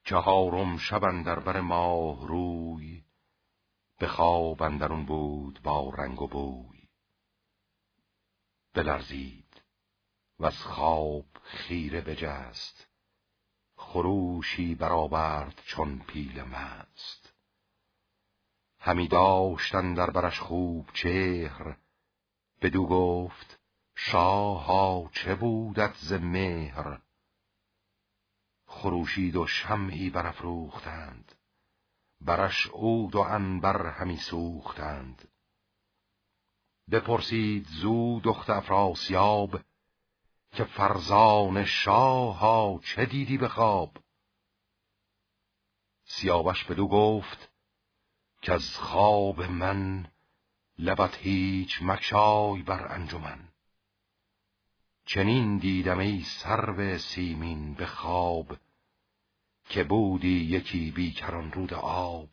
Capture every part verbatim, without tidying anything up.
چهارم شب اندر بر ماه روی، به خواب اندرون بود با رنگ و بوی. بلرزید و از خواب خیره بجست، خروشی برآورد چون پیل مست. همی داشت اندر برش خوب چهر، بدو گفت شاها چه بودت ز مهر. خروشید و شمعی برافروختند، برش عود و عنبر همی سوختند. بپرسید زو دخت افراسیاب، که فرزان شاها چه دیدی به خواب؟ سیاوش بدو گفت که از خواب من، لبت هیچ مگشای بر انجمن. چنین دیدم ای سرو سیمین به خواب، که بودی یکی بیکران رود آب.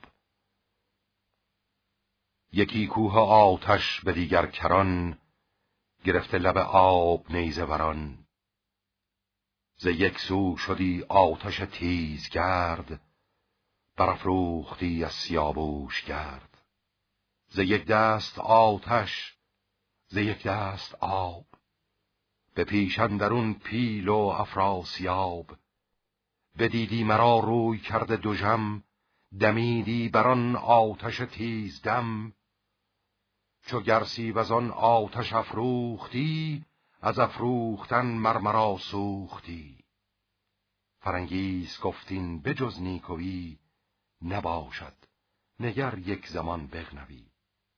یکی کوه آتش به دیگر کران، گرفته لب آب نیزه وران. ز یک سو شدی آتش تیز گرد، برافروختی از سیاووش گرد. ز یک دست آتش، ز یک دست آب، به پیش اندرون پیل و افراسیاب. بدیدی مرا روی کرده دژم، دمیدی بران آتش تیز دم. چو گرسیو از آن آتش افروختی، از افروختن مرمرا سوختی. فرنگیس گفت این به جز نیکویی، نباشد نگر یک زمان بغنوی.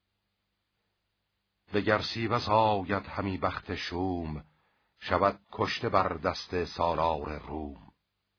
به گرسیوز آید همی بخت شوم، شود کشته بر دست سالار روم.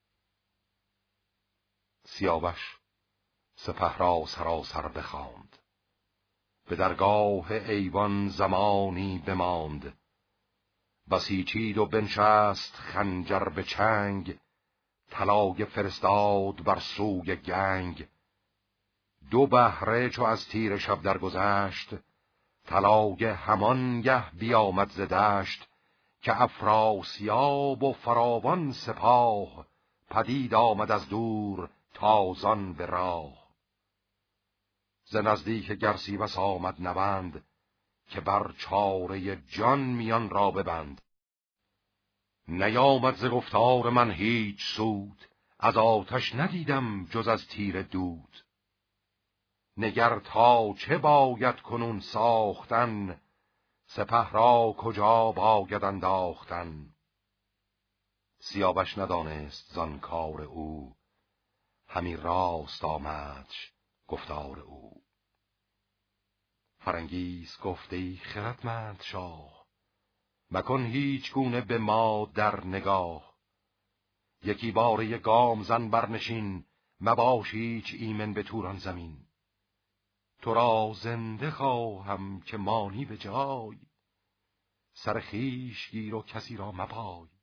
سیاوش سپه را سراسر بخواند، به درگاه ایوان زمانی بماند. بسیچید و بنشست خنجر به چنگ، طلایه فرستاد بر سوی گنگ. دو بهره چو از تیر شب درگذشت، طلایه همانگه بیامد ز دشت. که افراسیاب و فراوان سپاه، پدید آمد از دور تازان به راه. ز نزدیک گرسیوس آمد نوند، که بر چاره جان میان را ببند. نیامد ز گفتار من هیچ سود، از آتش ندیدم جز از تیر دود. نگر تا چه باید کنون ساختن، سپه را کجا باید انداختن. سیاوش ندانست زان کار او، همی راست آمدش گفتار او. فرنگیس گفت ای خردمند شاه، مکن هیچ گونه به ما در نگاه. یکی باره گام زن برنشین، مباش هیچ ایمن به توران زمین. تو را زنده خواهم که مانی به جای، سر خویش گیر و کسی را مبای.